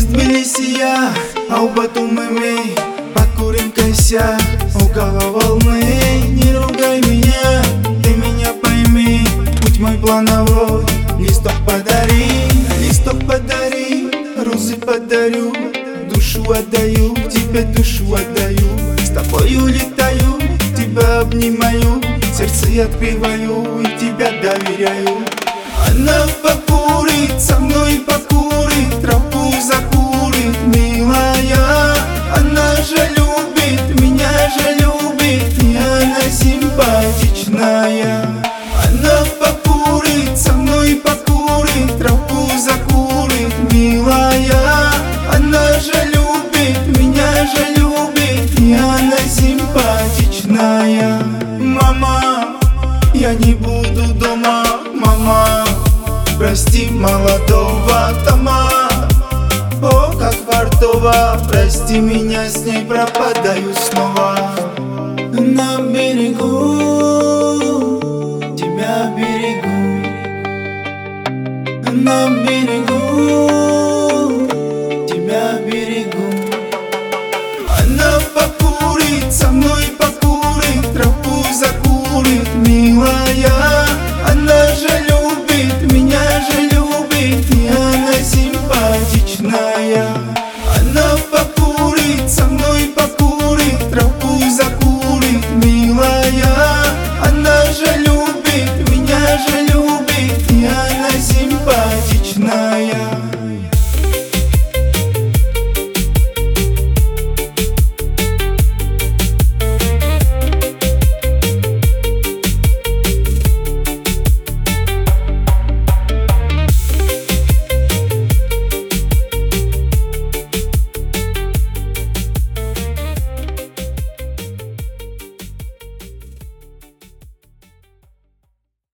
Из Тбилиси я, а у Батуми мы покурим косяк около волны. Не ругай меня, ты меня пойми, путь мой плановой. Листок подари, розы подарю, душу отдаю, тебе душу отдаю. С тобою летаю, тебя обнимаю, сердце открываю и тебя доверяю. Она покурит, со мной покурит, травку закурит, милая. Она же любит, меня же любит, и она симпатичная. Она покурит, со мной покурит, травку закурит, милая. Она же любит, меня же любит, и она симпатичная. Мама, я не буду дома, мама, прости молодого Тома. О, как фартово, прости меня, с ней пропадаю снова. На берегу, тебя берегу. На берегу, тебя берегу. Она покурит, со мной покурит, травку закурит, милая. Она же любит, меня же любит, и она симпатичная.